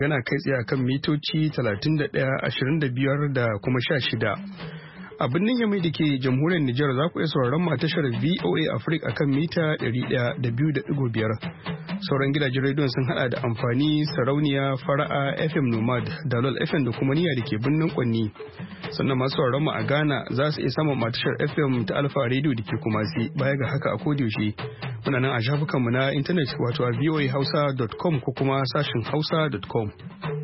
yana kai tsaye akan mitoci 31, 25 da kuma 16. A birnin Yamai da ke jamhuriyar Nijar za ku iya sauraron mu a tashar VOA Africa akan mita 102.5. Sauran gidajen rediyon sun hada da amfani, sarauniya, fara'a, FM Nomad, Dalol FM da kuma niyya da ke birnin Kwanni. Sannan masu sauraron mu a Ghana za su iya samun tashar FM ta Alfa Radio da ke Kumasi. Baya ga haka a kodiyaushe muna nan a shafukanmu na intanet wato a voahausa.com ko kuma sashin hausa.com.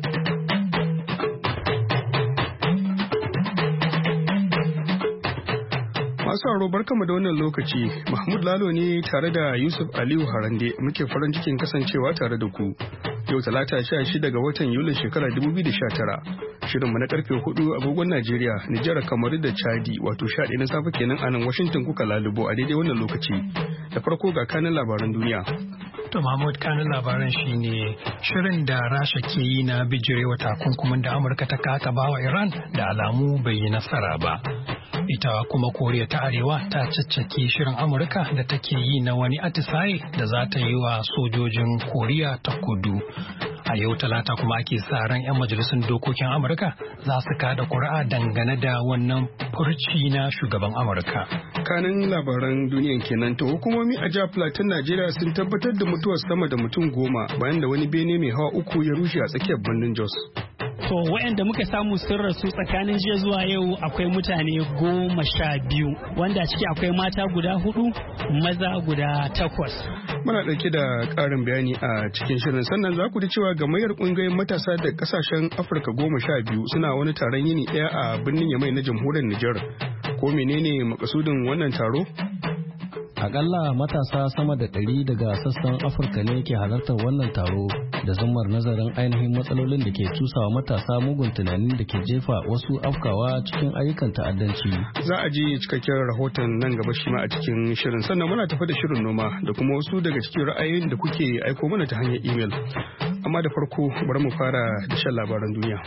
Masu sauraro barkanmu da wannan lokaci, Mahmud Lalo ne tare da Yusuf Aliyu Harande muke farin cikin kasancewa tare da ku. Yau talata 16 ga watan Yulin shekarar 2019. Shirinmu na karfe 4 agogon Najeriya, Nijar, Kamaru da Chadi wato 11 na safe kenan a nan Washington kuka lalubo a daidai wannan lokaci. Da farko ga kanin labaran duniya. To Mahmud, kanin labaran shine shirin da Rasha ke yi na bijirewa takunkumin da Amurka ta kakaba wa Iran da alamu bai yi nasara ba. Ita kuma Koriya ta Arewa ta caccake shirin Amurka da take yi na wani atisaye da za ta yi wa sojojin Koriya ta Kudu. A yau talata kuma ake sa ran 'yan majalisun dokokin Amurka za su kada ƙuri'a dangane da wannan furci na shugaban Amurka. Kanin labaran duniyan kenan to hukumomi a jihar Plateau Najeriya sun tabbatar da mutuwar sama da mutum 10 bayan da wani bene mai hawa 3 ya rushe a tsakiyar birnin Jos. To waɗanda muka samu sun rasu tsakanin jiya zuwa yau akwai mutane 12 wanda ciki akwai mata guda 4 maza guda 8. Muna ɗauke da ƙarin bayani a cikin shirin sannan za ku ji cewa gamayyar ƙungiyoyin matasa da ƙasashen Afirka 12 suna wani taron yini ɗaya a birnin Yamai na jamhuriyar Nijar. Ko menene makasudin wannan taro? Akalla matasa sama da 100 daga sassan Afirka ne ke halartar wannan taro da zummar nazarin ainihin matsalolin da ke cusawa matasa mugun tunanin da ke jefa wasu afkawa cikin ayyukan ta'addanci. Za a ji cikakken rahoton nan gaba shi ma a cikin shirin sannan muna tafi da shirin noma da kuma wasu daga cikin ra'ayoyin da kuke aiko mana ta hanyar imel. Amma da farko bari mu fara da shan labaran duniya.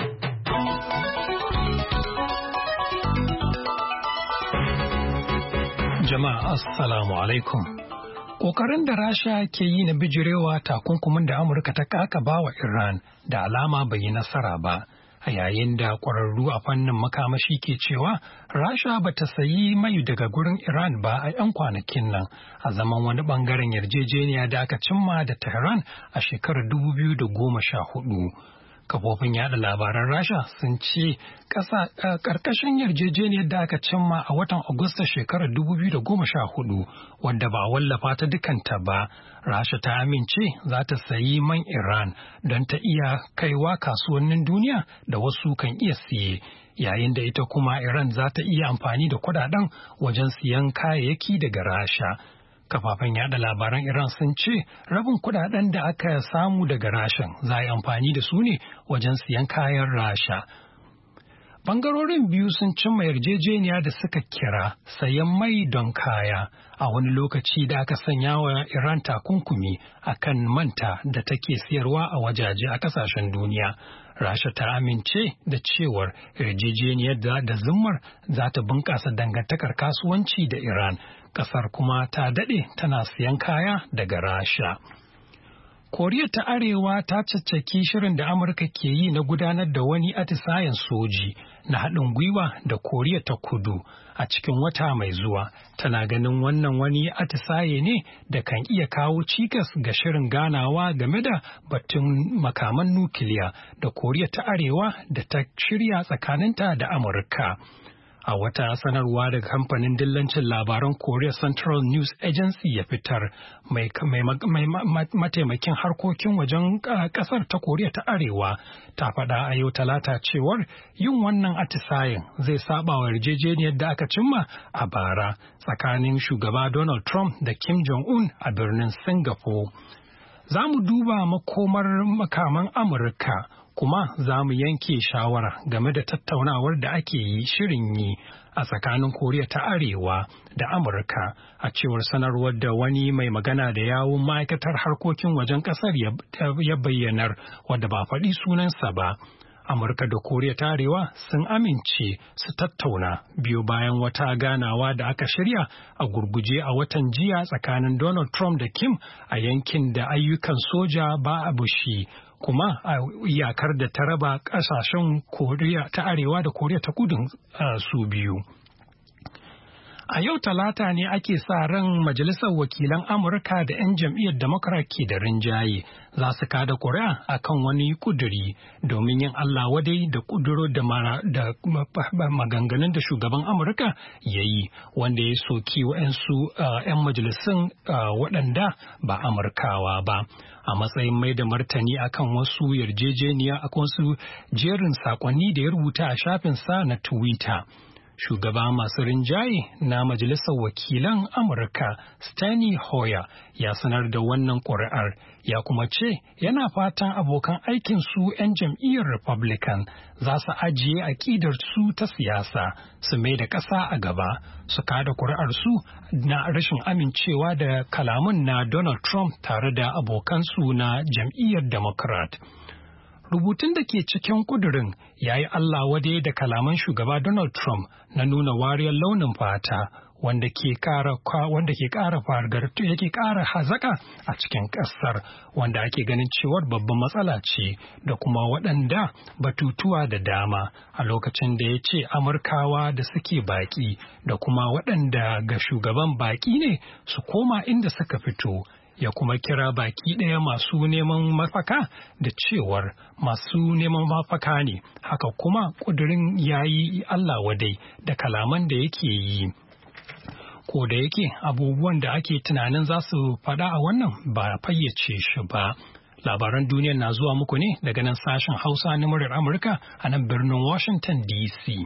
Jama'a assalamu alaikum. Ƙoƙarin da Rasha ke yi na bijirewa takunkumin da Amurka ta kakaba wa Iran da alama bai yi nasara ba, a yayin da ƙwararru a fannin makamashi ke cewa Rasha ba ta sayi mai daga gurin Iran ba a 'yan kwanakin nan a zaman wani ɓangaren yarjejeniya da aka cimma da Tehran a shekarar 2014. Kafofin yada labaran Rasha sun ce ƙarƙashin yarjejeniyar da aka cimma a watan Agusta shekarar 2014 wadda ba a wallafa ta dukanta ba, Rasha ta amince za ta sayi man Iran don ta iya kaiwa kasuwannin duniya da wasu kan iya siye, yayin da ita kuma Iran za ta iya amfani da kudaden wajen siyan kayayyaki daga Rasha. Kafafen yada labaran Iran sun ce rabin kudaden da aka samu daga Rashan za a yi amfani da su ne wajen siyan kayan Rasha. Bangarorin biyu sun cimma yarjejeniya da suka kira sayan mai don kaya a wani lokaci da aka sanya wa Iran takunkumi a kan manta da take siyarwa a wajaje a kasashen duniya. Rasha ta amince da cewar yarjejeniyar da zummar za ta bunƙasa dangantakar kasuwanci da Iran. Kasar kuma ta daɗe tana siyan kaya daga Rasha. Koriya ta Arewa ta caccaki shirin da Amurka ke yi na gudanar da wani atisayen soji na haɗin gwiwa da Koriya ta Kudu a cikin wata mai zuwa. Tana ganin wannan wani atisaye ne da kan iya kawo cikas ga shirin ganawa game da batun makaman nukiliya da Koriya ta Arewa da ta shirya tsakaninta da Amurka. A wata sanarwa daga kamfanin dillancin labaran Korea Central News Agency ya fitar, mataimakin harkokin wajen kasar ta Koriya ta Arewa ta faɗa a yau talata cewar yin wannan atisayen zai saba wa yarjejeniyar da aka cimma a bara tsakanin shugaba Donald Trump da Kim Jong-un a birnin Singapore. Za mu duba makomar makaman Amurka kuma za mu yanke shawara game da tattaunawar da ake yi shirin yi a tsakanin Koriya ta Arewa da Amurka, a cewar sanarwar da wani mai magana da yawun ma'aikatar harkokin wajen ƙasar ya bayyanar, wadda ba faɗi sunansa ba. Amurka da Koriya ta Arewa sun amince su tattauna biyo bayan wata ganawa da aka shirya a gurguje a watan jiya tsakanin Donald Trump da Kim a yankin da ayyukan soja ba a bushi, kuma a iyakar da ta raba ƙasashen Koriya ta Arewa da Koriya ta Kudu su biyu. A yau Talata ne ake sa ran Majalisar Wakilan Amurka da 'yan jam'iyyar Democrat ke da rinjaye za su kada ƙuri'a a kan wani kuduri domin yin Allah wadai da kuduro da maganganun da shugaban Amurka ya yi wanda ya soki wa'yansu 'yan majalisun waɗanda ba Amurkawa ba. A matsayin mai da martani akan wasu yarjejeniya akan wasu jerin saƙonni da ya rubuta a shafinsa na Twitter. Shugaba masu rinjaye na Majalisar Wakilan Amurka Steny Hoyer ya sanar da wannan ƙuri'ar ya kuma ce yana fatan abokan aikinsu 'yan jam'iyyar Republican za su ajiye aƙidar su ta siyasa su mai da ƙasa a gaba su kada ƙuri'ar su na rashin amincewa da kalamun na Donald Trump tare da abokansu na jam'iyyar Democrat. Rubutun da ke cikin kudurin ya yi Allah wadai da kalaman shugaba Donald Trump na nuna wariyar launin fata wanda ke ƙara yake ƙara hazaka a cikin ƙasar wanda ake ganin cewar babban matsala ce da kuma waɗanda batutuwa da dama a lokacin da ya ce Amurkawa da suke baƙi da kuma waɗanda ga shugaban baƙi ne su koma inda suka fito. Ya kuma kira baki ɗaya masu neman mafaka da cewar masu neman mafaka ne, haka kuma ƙudurin ya yi Allah wadai da kalaman da yake yi. Ko da yake abubuwan da ake tunanin za su faɗa a wannan ba fayyace shi ba. Labaran duniya na zuwa muku ne daga nan sashen Hausa na muryar Amurka a nan birnin Washington DC.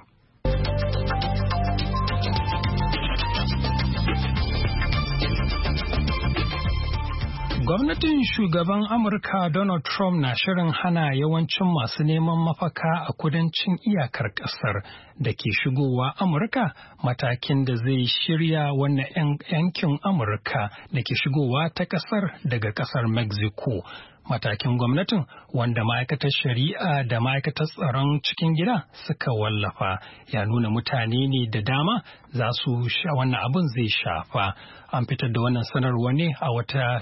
Gwamnatin shugaban Amurka Donald Trump na shirin hana yawancin masu neman mafaka a kudancin iyakar ƙasar da ke shigowa Amurka matakin da zai shirya wannan yankin Amurka da ke shigowa ta ƙasar daga ƙasar Mexico. Matakin gwamnatin wanda ma'aikatar shari'a da ma'aikatar tsaron cikin gida suka wallafa ya nuna mutane ne da dama za su wannan abin zai shafa. An fitar da wannan sanarwa ne a wata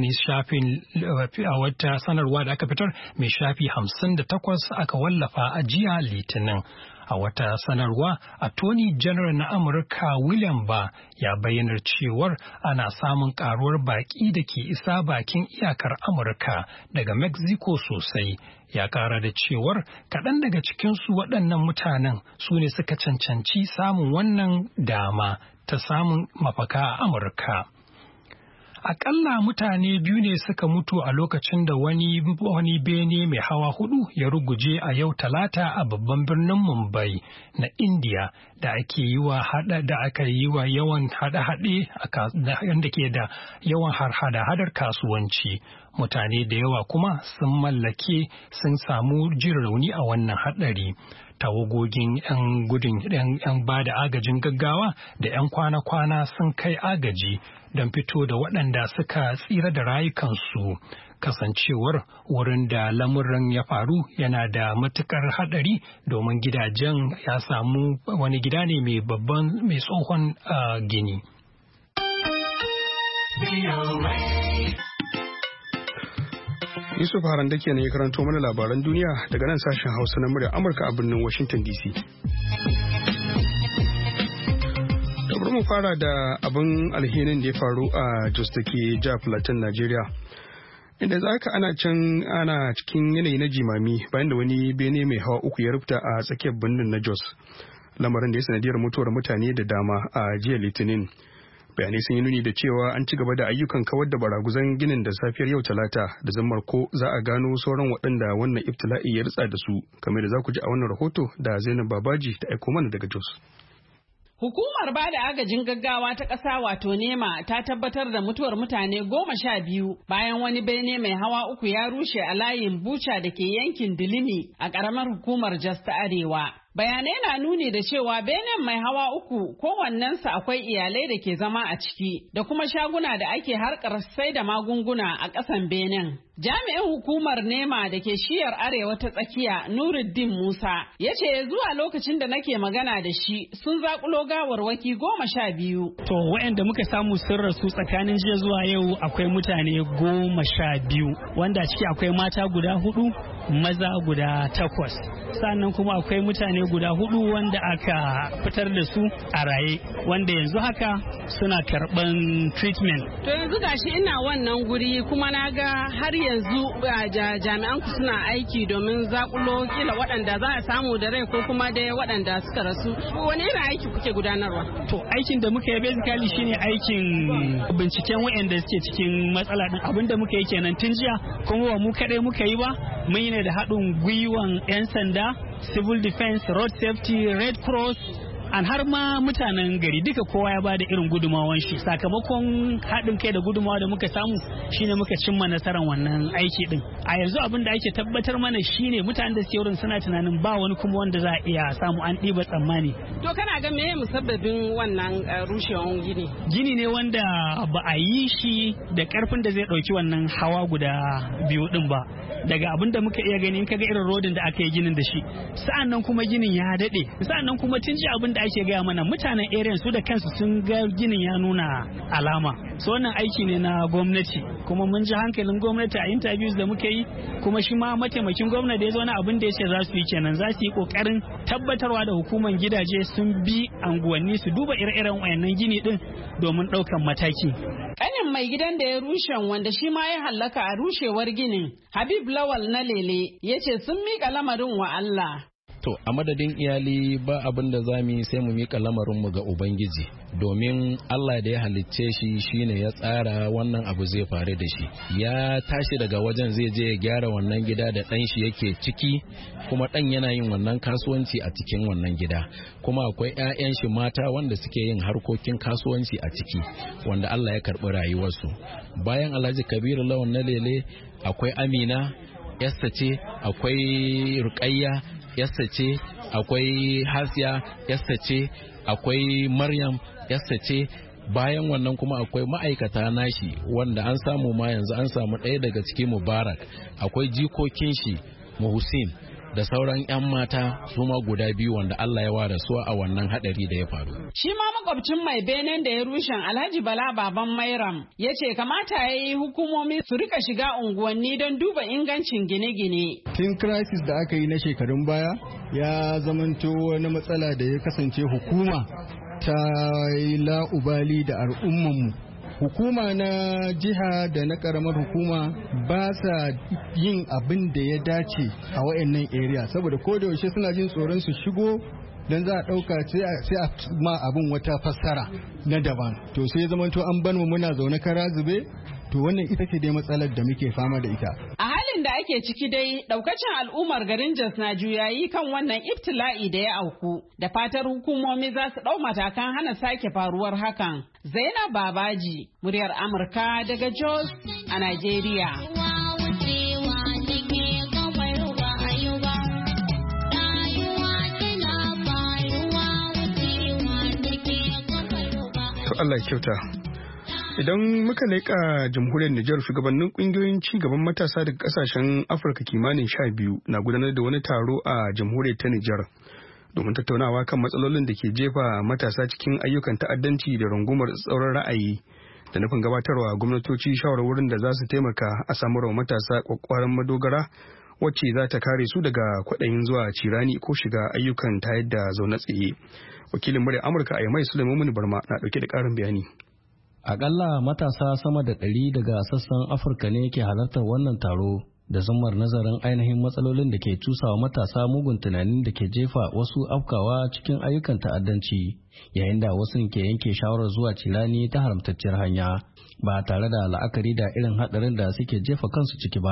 sanarwa da aka fitar mai shafi 58 aka wallafa a jiya Litinin. A wata sanarwa, Attorney General na Amurka William Barr ya bayyana cewar ana samun karuwar baki da ke isa bakin iyakar Amurka daga Mexico sosai. Ya kara da cewar kaɗan daga cikinsu waɗannan mutanen su ne suka cancanci samun wannan dama ta samun mafaka a Amurka. Akalla mutane biyu ne suka mutu a lokacin da wani bene mai hawa 4 ya ruguje a yau Talata a babban birnin Mumbai na India da aka yi wa yawan hade-hade da ke da yawan hada-hadar kasuwanci. Mutane da yawa kuma sun samu jin rauni a wannan hadari. Tawagogin 'yan ba da agajin gaggawa da 'yan kwana-kwana sun kai agaji don fito da waɗanda suka tsira da rayukansu. Kasancewar wurin da lamuran ya faru yana da matukar haɗari domin gidajen ya samu wani gida ne mai tsohon gini. Yusuf Haran da ke ne ya karanto mana labaran duniya daga nan sashen Hausa na murya Amurka a birnin Washington DC. Da bari mu fara da abin alhinin da ya faru a Jos da ke jihar Plateau, Najeriya. Inda za ka ana cikin yanayi na jimami bayan da wani bene mai hawa 3 ya rufta a tsakiyar birnin na Jos. Lamarin da ya sanadiyar mutuwar mutane da dama a jiya Litinin. Bayanai sun yi nuni da cewa an ci gaba da ayyukan kawar da baraguzan ginin da safiyar yau Talata da zammar ko za a gano sauran waɗanda wannan ibtila'i ya ritsa da su, kamar da za ku ji a wannan rahoto da Zainab Babaji ta aiko mana daga Jos. Hukumar ba da agajin gaggawa ta ƙasa wato NEMA ta tabbatar da mutuwar mutane 12 bayan wani bene mai hawa 3 ya rushe a layin Bucha da ke yankin Dilimi a ƙaramar hukumar Jos ta Arewa. Bayanai na nuni da cewa benen mai hawa 3 kowannensa akwai iyalai da ke zama a ciki da kuma shaguna da ake harkar sai da magunguna a ƙasan benen. Jami'in hukumar NEMA da ke shiyar arewa ta tsakiya Nuruddin Musa ya ce zuwa lokacin da nake magana da shi sun zakulo gawarwaki 12. To waɗanda muka samu sun rasu tsakanin jiya zuwa yau akwai mutane 12 wanda ciki akwai mata guda 4 maza guda 8 sannan kuma akwai mutane guda 4 wanda aka fitar da su a raye wanda yanzu haka suna karban treatment. To yanzu gashi ina wannan guri kuma na ga har yanzu jami'an ku suna aiki domin zakulo kila waɗanda za a samu da rai ko kuma dai waɗanda suka rasu. Wani irin aiki kuke gudanarwa? To aikin da muka yi basically shine aikin binciken waɗanda suke cikin matsala din. Abinda muka yi kenan tun jiya kuma ba mu kadai muka yi ba, mun yi ne da haɗin gwiwan 'yan sanda, civil defense, road safety, red cross, an har ma mutanen gari duka kowa ya bada irin gudumawan shi. Sakamakon haɗin kai da gudumawa da muka samu shine muka cimma nasarar wannan aiki din. A yanzu abin da ake tabbatar mana shine mutanen da suke wurin suna tunanin ba wani kuma wanda za a iya samu an ɗiba tsammani. To kana ga meye musabbabin wannan rushewan gini? Gini ne wanda ba a yi shi da karfin da zai ɗauki wannan hawa guda 2 din ba. Daga abin da muka iya gani in kaga irin rodin da aka yi ginin da shi. Sa'an nan kuma ginin ya daɗe. Sa'an nan kuma tun ji abin da ake gaya mana mutanen area su da kansu sun ga ginin ya nuna alama. So wannan aiki ne na gwamnati kuma mun ji hankalin gwamnati a interviews da muka yi kuma shi ma mataimakin gwamnati da ya zo na abin da ya ce za su yi kenan za su yi kokarin tabbatarwa da hukumar gidaje sun bi anguwanni su duba ire-iren wayannan gini din domin ɗaukan mataki. Kanin mai gidan da ya rushe wanda shi ma ya hallaka a rushewar ginin Habib Lawal na Lele ya ce sun miƙa lamarin wa Allah. To a madadin iyali ba abin da za mu yi sai mu miƙa lamarinmu ga Ubangiji domin Allah da ya halicce shi shine ya tsara wannan abu zai faru da shi. Ya tashi daga wajen zai je ya gyara wannan gida da ɗan shi yake ciki kuma ɗan yana yin wannan kasuwanci a cikin wannan gida. Kuma akwai 'ya'yan shi mata wanda suke yin harkokin kasuwanci a ciki wanda Allah ya karɓi rayuwarsu. Bayan Alhaji Kabiru Lawan na Lele akwai Amina, Yasta ce, akwai Rukayya, Yasta ce, akwai Hasiya, Yasta ce, akwai Maryam, Yasta ce. Bayan wannan kuma akwai ma'aikata nashi wanda an samu ma yanzu an samu ɗaya daga cikin Mubarak, akwai jikokin shi Muhsin da sauran 'yan mata su ma guda 2 wanda Allah ya ware su a wannan hadari da ya faru. Shi ma makwabcin mai benen da ya rushe Alhaji Bala Baban Mairam ya ce kamata ya yi hukumomi su rika shiga unguwanni don duba ingancin gine-gine. Tun crisis da aka yi na shekarun baya ya zamanto wani matsala da ya kasance hukuma ta yi la'ubali da al'ummanmu. Hukuma na jiha da na karamar hukuma ba sa yin abin da ya dace a wayannan area saboda kodayaushe suna jin tsoron su shigo don za a ɗauka sai a ma abin wata fassara na daban. To sai zamanto an ban mu muna zaune kara zube. To wannan ita ce dai matsalar da muke fama da ita. A halin da ake ciki dai daukacin al'ummar garin Jos na juyayi kan wannan ibtila'i da ya auku da fatar hukumomi za su ɗau matakan hana sake faruwar hakan. Zainab Babaji, muryar Amurka daga Jos a Najeriya. Allah ya kyauta. Idan muka leƙa jamhuriyar Nijar, shugabannin ƙungiyoyin ci gaban matasa daga ƙasashen Afirka kimanin 12 na gudanar da wani taro a jamhuriyar ta Nijar domin tattaunawa kan matsalolin da ke jefa matasa cikin ayyukan ta'addanci da rungumar tsauran ra'ayi da nufin gabatarwa gwamnatoci shawarwarin da za su taimaka a samarwa matasa kwakwaran madogara wacce za ta kare su daga kwaɗayin zuwa cirani ko shiga ayyukan tayar da zaune tsaye. Wakilin murya Amurka a Yamai Sulaiman Barma na ɗauke da ƙarin bayani. Akalla matasa sama da 100 daga sassan Afirka ne ke halartar wannan taro da zummar nazarin ainihin matsalolin da ke cusawa matasa mugun tunanin da ke jefa wasu afkawa cikin ayyukan ta'addanci yayin da wasu ke yanke shawarar zuwa cirani ta haramtacciyar hanya ba tare da la'akari da irin haɗarin da suke jefa kansu ciki ba.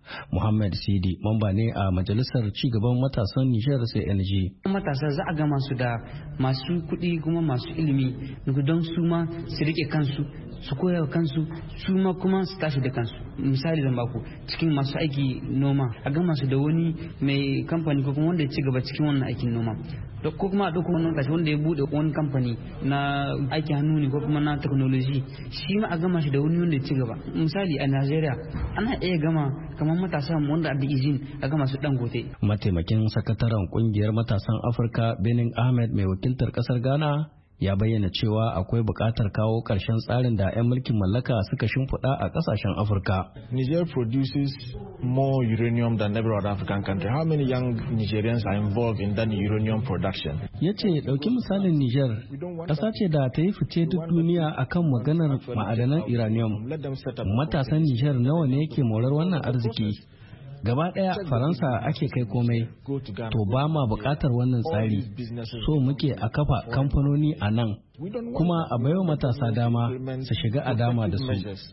Muhammad Sidi mamba ne a majalisar cigaban matasan Nijar CNG. Matasa za a gama su da masu kuɗi kuma masu ilimi don su ma su rike kansu su koya wa kansu su ma kuma su tashi da kansu. Misali da baku cikin masu aiki noma a gama su da wani mai kamfani ko kuma wanda ya ci gaba cikin wannan aikin noma ko kuma a ɗauko wani matashi wanda ya buɗe wani kamfani na aiki hannu ne ko kuma na technology shi ma a gama shi da wani wanda ya ci gaba. Misali a Najeriya ana iya gama kamar matasa wanda a da izin a gama su Dangote. Mataimakin sakataren kungiyar matasan Afirka Benin Ahmed mai wakiltar kasar Ghana ya bayyana cewa akwai buƙatar kawo ƙarshen tsarin da 'yan mulkin mallaka suka shimfiɗa a ƙasashen Afirka. Niger produces more uranium than every other African country. How many young Nigerians are involved in that uranium production? Ya ce ɗauki misalin Niger, ƙasa ce da ta yi fice duk duniya akan maganar ma'adanan uranium. Matasan Niger nawa ne yake morar wannan arziki? Gaba ɗaya Faransa ake kai komai, to ba ma buƙatar wannan tsari, so muke a kafa kamfanoni a nan, kuma a baiwa matasa dama su shiga a dama da su.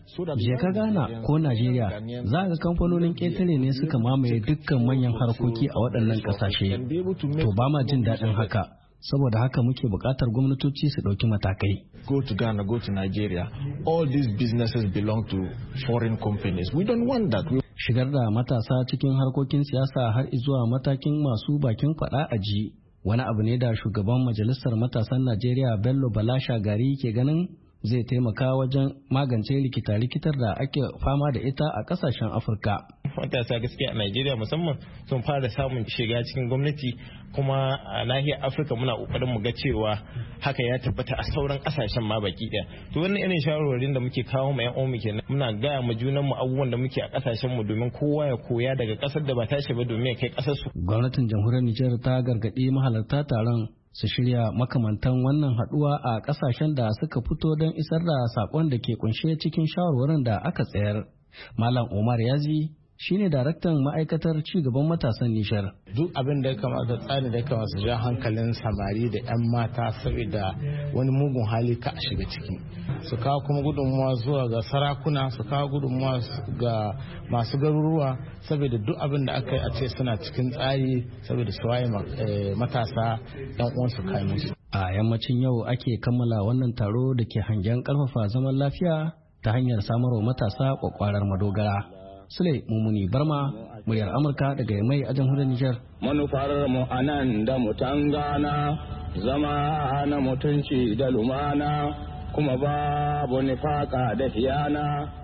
Je ka Ghana ko Najeriya, za ga kamfanonin ƙetare ne suka mamaye dukkan manyan harkoki a waɗannan ƙasashe, to ba ma jin daɗin haka. Saboda haka muke buƙatar gwamnatoci su ɗauki matakai. Go to Ghana, go to Nigeria. All these businesses belong to foreign companies. We don't want that. Shigar da matasa cikin harkokin siyasa har zuwa matakin masu bakin faɗa a ji wani abu ne da shugaban majalisar matasan Najeriya Bello Bala Shagari ke ganin zai taimaka wajen magance rikita-rikitar da ake fama da ita a kasashen Afirka. Matasa gaskiya a Najeriya musamman sun fara samun shiga cikin gwamnati, kuma a nahiyar Afirka muna kokarin mu ga cewa haka ya tabbata a sauran kasashen ma baki daya. To wannan irin shawarwarin da muke kawo ma yan uwanmu kenan, muna gaya ma junan mu abubuwan da muke a kasashen mu domin kowa ya koya daga kasar da ba tashi ba domin ya kai kasar su. Gwamnatin jamhuriyar Nijar ta gargadi mahalarta taron su shirya makamantan wannan haduwa a kasashen da suka fito don isar da sakon da ke kunshe cikin shawarwarin da aka tsayar. Malam Omar Yazi shine daraktan ma'aikatar cigaban matasan Nijar. Duk abin da ya kamata tsari da ya kamata su ja hankalin samari da 'yan mata saboda wani mugun hali ka a shiga ciki. Su kawo kuma gudunmuwa zuwa ga sarakuna, su kawo gudunmuwa ga masu garuruwa saboda duk abin da aka yi a ce suna cikin tsari saboda su waye matasa 'yan uwansu kai musu. A yammacin yau ake kammala wannan taro da ke hangen karfafa zaman lafiya ta hanyar samarwa matasa kwakwarar madogara. Sule Mumuni Barma, muryar Amurka daga Yamai a jamhuriyar Nijar. Manufar mu anan da mutangana, zama na mutunci da lumana, kuma babu nifaka da hiyana.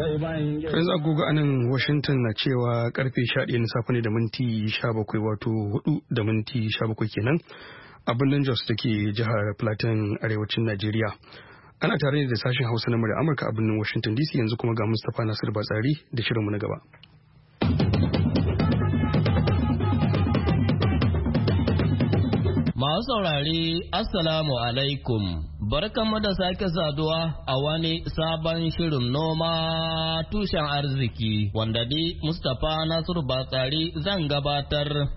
Yanzu agogo a nan Washington na cewa karfe 11 na safe ne da minti 17, wato 4 da minti 17 kenan a birnin Jos da ke jihar Plateau arewacin Najeriya. Ana tare da sashen Hausa na murya Amurka a birnin Washington DC, yanzu kuma ga Mustapha Nasir Batsari da shirinmu na gaba. Masu saurari, Assalamu alaikum. Barkanmu da sake saduwa a wani sabon shirin noma tushen arziki wanda ni Mustapha Nasir Batsari zan gabatar.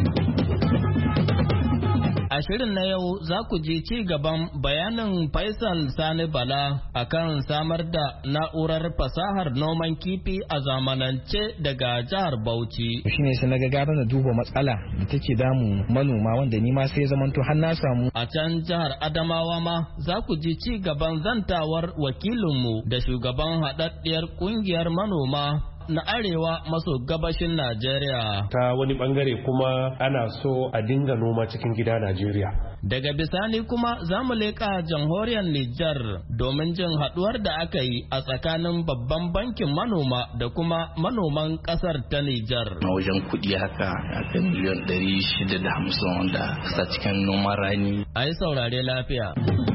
A shirin na yau za ku ji ci gaban bayanin Faisal Sani Bala akan samar da na'urar fasahar noman kifi a zamanance daga jihar Bauchi. Shi ne sai na gara na duba matsala da take damu manoma wanda ni ma sai zamanto har na samu. A can jihar Adamawa ma za ku ji ci gaban zantawar wakilinmu da shugaban haɗaɗɗiyar ƙungiyar manoma na arewa maso gabashin Najeriya. Ta wani bangare kuma ana so a dinga noma cikin gida Najeriya. Daga bisani kuma za mu leƙa jamhuriyar Nijar domin jin haɗuwar da aka yi a tsakanin babban bankin manoma da kuma manoman ƙasar ta Nijar. Na wajen kuɗi haka a kan miliyan 650 wanda kasa cikin noman rani. A yi saurare lafiya.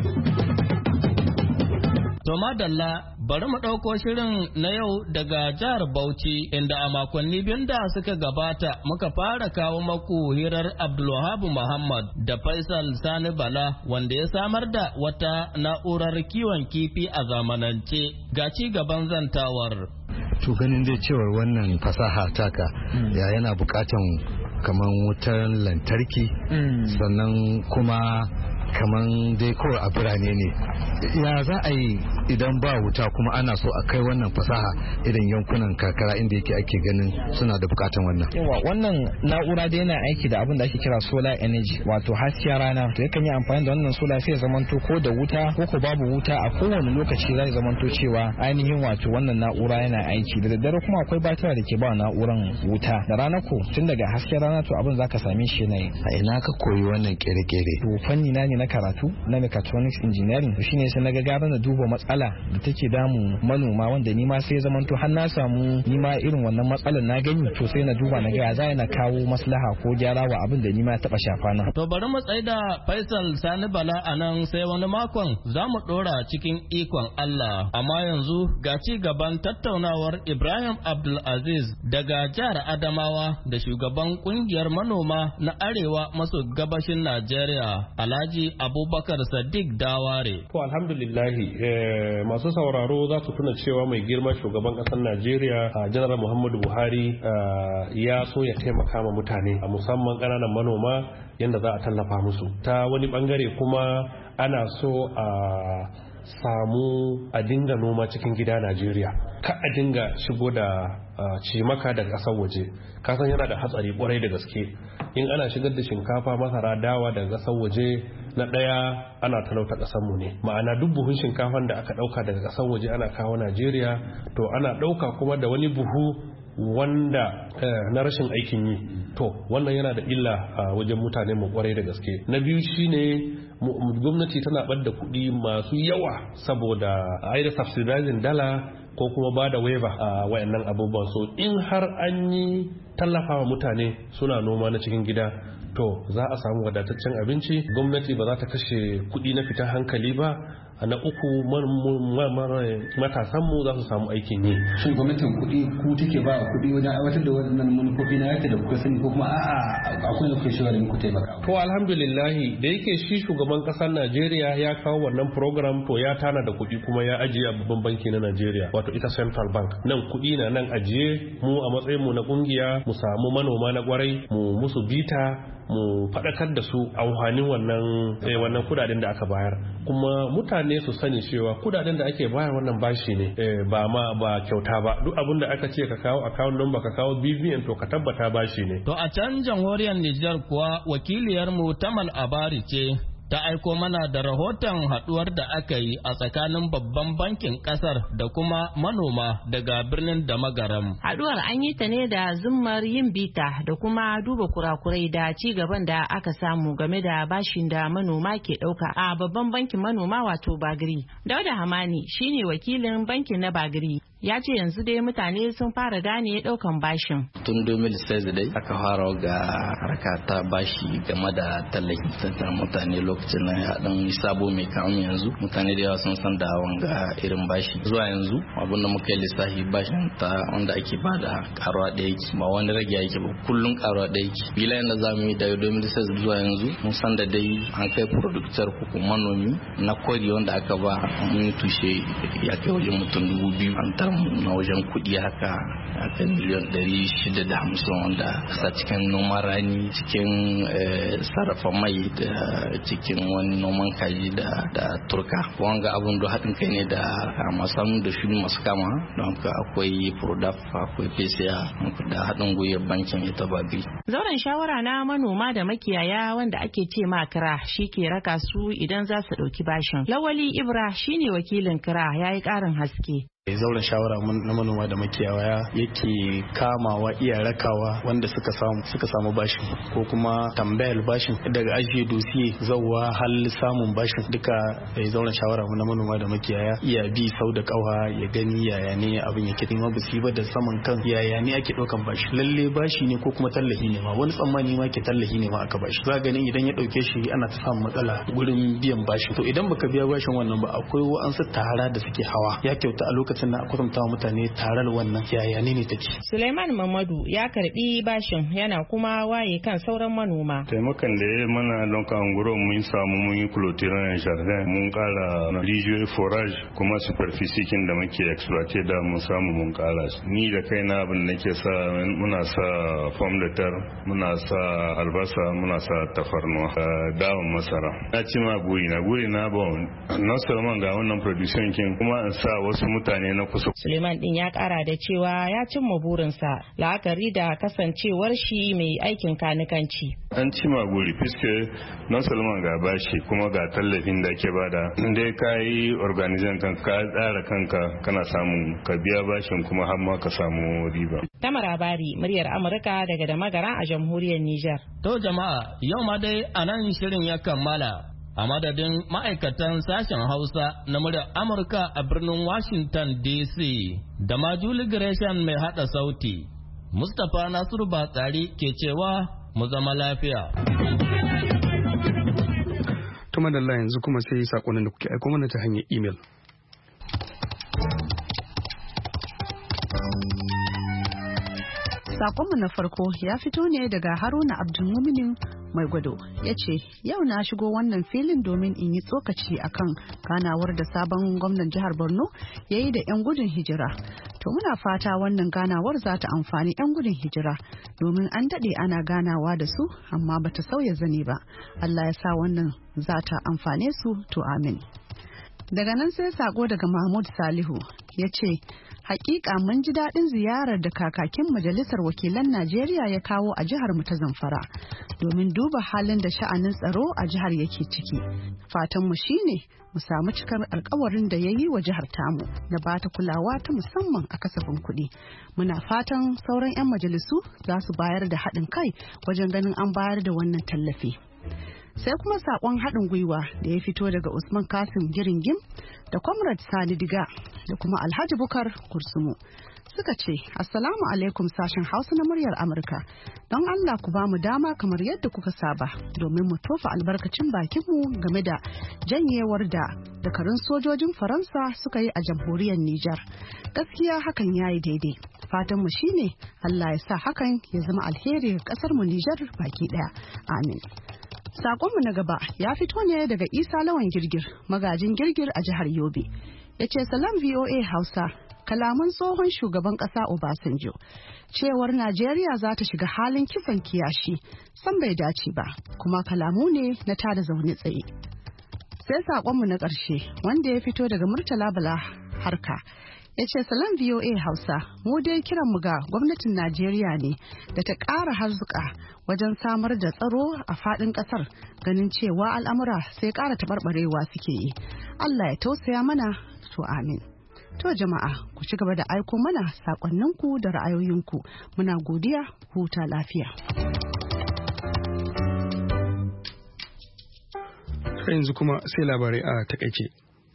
To madalla, bari mu ɗauko shirin na yau daga jihar Bauchi inda a makonni biyun da suka gabata muka fara kawo maku hirar Abdulwahab Muhammad da Faisal Sani Bala wanda ya samar da wata na'urar kiwon kifi a zamanance. Ga ci gaban zantawar. To ganin dai cewar wannan fasaha taka ya yana bukatan kamar wutar lantarki sannan kuma kaman dai kawai a birane ne, ya za a yi idan ba wuta kuma ana so a kai wannan fasaha irin yankunan karkara inda yake ake ganin suna da bukatan wannan. Yawa wannan na'ura da yana aiki da abin da ake kira solar energy wato hasken rana, to yakan yi amfani da wannan solar sai ya zamanto ko da wuta ko babu wuta a kowane lokaci zai zamanto cewa ainihin wato wannan na'ura yana aiki. Da daddare kuma akwai batira da ke ba na'uran wuta. Da rana ko tun daga hasken rana to abin zaka same shi ne. A ina ka koyi wannan kere-kere? To fanni na ne na karatu na mechatronics engineering, to shine sai na ga gara na duba matsala da take damu manoma wanda ni ma sai zamanto har na samu ni ma irin wannan matsalar na gani, to sai na duba na ga za na kawo maslaha ko gyara wa abin da ni ma taba shafa na. To bari mu tsaida Faisal Sani Bala anan sai wani makon za mu dora cikin ikon Allah. Amma yanzu ga ci gaban tattaunawar Ibrahim Abdulaziz daga jihar Adamawa da shugaban kungiyar manoma na arewa maso gabashin Najeriya Alhaji Abubakar Sadiq Daware. To alhamdulillahi masu sauraro za su tuna cewa mai girma shugaban ƙasar Najeriya Janar Muhammadu Buhari ya so ya taimaka ma mutane a musamman ƙananan manoma yadda za a tallafa musu. Ta wani bangare kuma ana so a dinga noma cikin gida Najeriya, ka a dinga shigo da cimaka daga ƙasar waje. Kasan yana da hatsari kwarai da gaske in ana shigar da shinkafa, masara, dawa daga ƙasar waje. Na ɗaya ana talauta ƙasarmu ne, ma'ana duk buhun shinkafan da aka ɗauka daga ƙasar waje ana kawo Najeriya, to ana ɗauka kuma da wani buhu wanda na rashin aikin yi. To wannan yana da illa a wajen mutane mu kwarai da gaske. Na biyu shine gwamnati tana ɓadda kuɗi masu yawa saboda aida subsidizing dala ko kuma ba da waiver a wayannan abubuwan. So in har an yi tallafawa mutane suna noma na cikin gida, to za a samu wadataccen abinci, gwamnati ba za ta kashe kuɗi na fitar hankali ba. Na uku matasanmu za su samu aikin yi. Shin gwamnatin kuɗi ku take ba kuɗi wajen aiwatar da wannan manufofi na yake da kuka sani, ko kuma a'a akwai da kuke shawara da muku taimaka? To alhamdulillahi da yake shi shugaban ƙasar Najeriya ya kawo wannan program, to ya tana da kuɗi kuma ya ajiye a babban banki na Najeriya, wato ita Central Bank. Nan kuɗi na nan ajiye, mu a matsayin mu na kungiya mu samu manoma na kwarai mu musu bita, mu faɗakar da su amfanin wannan kudaden da aka bayar. Kuma mutane su sani cewa kudaden da ake bayar wannan bashi ne, ba kyauta ba. Duk abin da aka ce ka kawo account number, ka kawo BVN, to ka tabbata bashi ne. To a can jamhuriyar Nijar kuwa wakiliyar mu Tamal Abari ce ta aiko mana da rahoton haduwar da aka yi a tsakanin babban bankin kasar da kuma manoma daga birnin Damagaram. Haduwar an yi ta ne da zummar yin bita da kuma duba kurakurai da ci gaban da aka samu game da bashin da manoma ke dauka a babban bankin manoma wato Bagri. Dauda Hamani shine wakilin bankin na Bagri. Ya ce yanzu dai mutane sun fara gane daukan bashin. Tun 2016 dai aka fara ga harka ta bashi game da tallafin tattalin mutane, lokacin nan ya dan sabo mai kamun yanzu mutane da yawa sun san da wanga irin bashi. Zuwa yanzu abin da muka yi lissafi bashin ta wanda ake bada karuwa da yake, ba wani rage yake ba, kullun karuwa da yake. Bilayen da zamu yi da 2016 zuwa yanzu mun san da dai an kai producteur ko manomi na kori wanda aka ba mun tushe ya kai wajen mutum 2000 an na wajen kuɗi haka miliyan 650 wanda kasa cikin noman rani, cikin sarrafa mai da cikin wani noman kaji da turka. Wanga abun da haɗin kai ne da masu da shi masu kama, don ka akwai prodaf, akwai pca da haɗin gwiwar bankin ita Bagri. Zauren shawara na manoma da makiyaya wanda ake ce ma kira shi ke raka su idan za su ɗauki bashin. Lawali Ibra shine wakilin kira, ya yi ƙarin haske. Zauren shawara na manoma da makiyaya yake kamawa iya rakawa wanda suka samu bashin ko kuma tambayar bashin daga ajiye dosiye zauwa hal samun bashin, duka zauren shawara na manoma da makiyaya iya bi sau da kawa ya gani yaya ne abin yake, ma ba su yi ba da saman kan yaya ne ake ɗaukan bashi, lalle bashi ne ko kuma tallafi ne ma, wani tsammani ma ke tallafi ne ma aka bashi. Za ganin idan ya ɗauke shi ana ta samun matsala gurin biyan bashi, to idan baka biya bashin wannan ba akwai wa'ansu tara da suke hawa, ya kyauta a lokacin lokacin da kwatanta wa mutane tarar wannan yaya ne take. Suleiman Mamadu ya karbi bashin yana kuma waye kan sauran manoma. Taimakon da ya mana don kan guro mun samu mun yi clôturer jardin mun kara rijiyoyi forage kuma superficie kin da muke exploiter da mun samu mun kara. Ni da kaina abin da nake sa muna sa pomme de terre, muna sa albasa, muna sa tafarnuwa, dawon masara. Na ci ma guri na ba na salman ga wannan production kin kuma in sa wasu mutane na kusa. Suleiman din ya kara da cewa ya cimma burinsa la'akari da kasancewar shi mai aikin kanikanci. An ci ma guri fiske na salman ga bashi kuma ga tallafin da ke bada. Inda ka yi organizan kanka ka tsara kanka kana samun ka biya bashin kuma har ma ka samu riba. Tamara Bari, muryar Amurka daga Damagara a jamhuriyar Nijar. To jama'a, yau ma dai a nan shirin ya kammala. A madadin ma'aikatan sashen Hausa na muryar Amurka a birnin Washington DC da ma Julie Gresham mai hada sauti, Mustapha Nasiru Batsari ke cewa mu zama lafiya. Tuma da yanzu kuma sai sakonin da kuke aiko mana ta hanyar email. Sakonmu na farko ya fito ne daga Haruna Abdulmuminin Mai Gwado. Ya ce, yau na shigo wannan filin domin in yi tsokaci akan ganawar da sabon gwamnan jihar Borno ya yi da 'yan gudun hijira. To muna fata wannan ganawar za ta amfani 'yan gudun hijira domin an daɗe ana ganawa da su amma bata sauya zane ba. Allah ya sa wannan za ta amfane su, to amin. Daga nan sai sako daga Mahmud Salihu ya ce, hakika mun ji daɗin ziyarar da kakakin majalisar wakilan Najeriya ya kawo a jihar mu ta Zamfara domin duba halin da sha'anin tsaro a jihar yake ciki. Fatan mu shine mu samu cikar alkawarin da ya yi wa jihar tamu da ba ta kulawa ta musamman a kasafin kuɗi. Muna fatan sauran 'yan majalisu za su bayar da haɗin kai wajen ganin an bayar da wannan tallafi. Sai kuma sakon haɗin gwiwa da ya fito daga Usman Kasim Giringim da Comrade Sani Diga da kuma Alhaji Bukar Kursumu. Suka ce, Assalamu alaikum sashen Hausa na muryar Amurka. Don Allah ku ba mu dama kamar yadda kuka saba domin mu tofa albarkacin bakinmu game da janyewar da dakarun sojojin Faransa suka yi a jamhuriyar Nijar. Gaskiya hakan ya yi daidai. Fatanmu shine Allah ya sa hakan ya zama alheri ga ƙasarmu Nijar baki ɗaya. Amin. Sakonmu na gaba ya fito ne daga Isa Lawan Girgir, magajin Girgir a jihar Yobe. Ya ce, Salam VOA Hausa, kalaman tsohon shugaban ƙasa Obasanjo, cewar Najeriya za ta shiga halin kifan kiyashi, san bai dace ba, kuma kalamu ne na tada zaune tsaye. Sai sakonmu na ƙarshe, wanda ya fito daga Murtala Bala Harka. Ya ce, Salam VOA Hausa, mu dai kiranmu ga gwamnatin Najeriya ne da ta ƙara harzuka wajen samar da tsaro a faɗin ƙasar, ganin cewa al'amura sai ƙara taɓarɓarewa suke yi. Allah ya tausaya mana, to amin. To jama'a, ku ci gaba da aiko mana saƙonninku da ra'ayoyinku. Muna godiya, huta lafiya. Yanzu kuma sai labarai a takaice.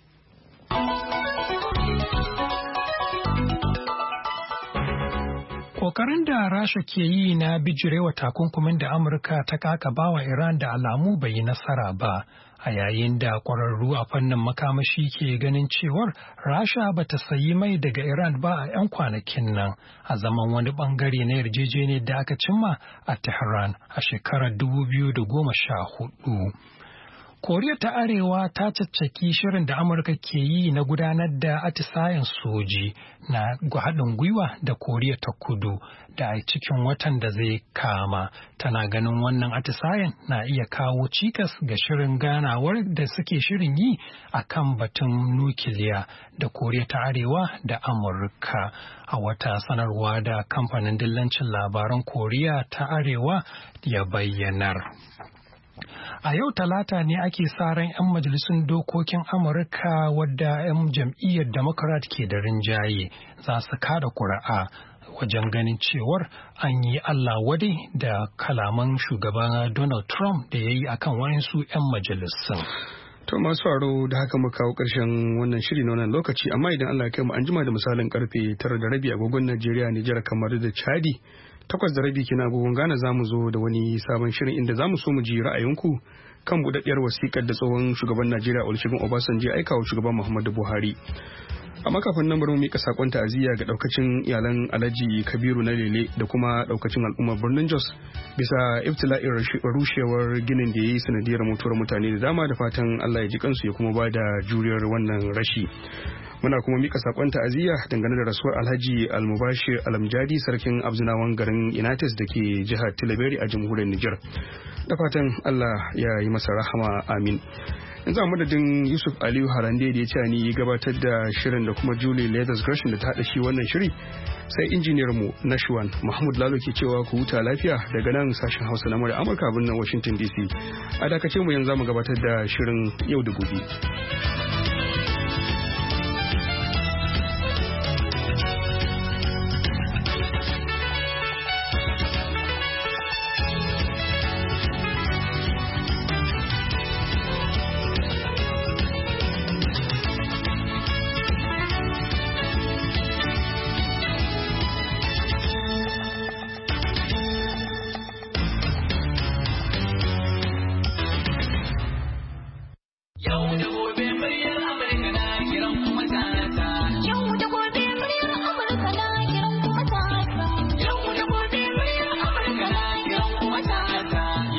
Kokarin da Rasha ke yi na bijirewa takunkumin da Amurka ta kakabawa Iran da alamu bai yi nasara ba, a yayin da ƙwararru a fannin makamashi ke ganin cewar Rasha ba ta sayi mai daga Iran ba a 'yan kwanakin nan, a zaman wani bangare na yarjejeniyar da aka cimma a Tehran a shekarar 2014. Koriya ta Arewa ta caccaki shirin da Amurka ke yi na gudanar da atisayen soji na haɗin gwiwa da Koriya ta Kudu da a cikin watan da zai kama. Tana ganin wannan atisayen na iya kawo cikas ga shirin ganawar da suke shirin yi a kan batun nukiliya da Koriya ta Arewa da Amurka. A wata sanarwa da kamfanin dillancin labaran Koriya ta Arewa ya bayyanar. A yau Talata ne ake sa ran 'yan majalisun dokokin Amurka wadda 'yan jam'iyyar Democrat ke da rinjaye za su kada kuri'a wajen ganin cewar an yi Allah wadai da kalaman shugaban Donald Trump da ya yi akan wayansu 'yan majalisun. To masu faro da haka muka kawo ƙarshen wannan shiri na wannan lokaci, amma idan Allah ya kai mu an jima da misalin karfe 9:30 agogon Najeriya, Nijar, kamar da Chadi 8:30 kina agogon Ghana za mu zo da wani sabon shirin inda za mu so mu ji ra'ayinku kan budaddiyar wasikar da tsohon shugaban Najeriya Olusegun Obasanjo ya aika wa shugaban Muhammadu Buhari. Amma kafin nan bari mu mika sakon ta'aziyya ga daukacin iyalan Alhaji Kabiru na Lele da kuma daukacin al'ummar birnin Jos bisa ibtila'in rushewar ginin da yayi sanadiyar mutuwar mutane da dama, da fatan Allah ya ji kansu ya kuma bada juriyar wannan rashi. Muna kuma mika sakon ta'aziyya dangane da rasuwar Alhaji Almubashir Alamjadi sarkin Abzinawan garin Inates da ke jihar Tilaberi a jamhuriyar Nijar. Da fatan Allah ya yi masa rahama, amin. Yanzu a madadin Yusuf Aliyu Harande da ya ce ni gabatar da shirin da kuma Julie Leathers Gresham da ta haɗa shi wannan shiri, sai injiniyar mu Nashwan Mahmud Lalo ke cewa ku huta lafiya daga nan sashen Hausa na murya Amurka birnin Washington DC. A dakace mu yanzu mu gabatar da shirin yau da gobe.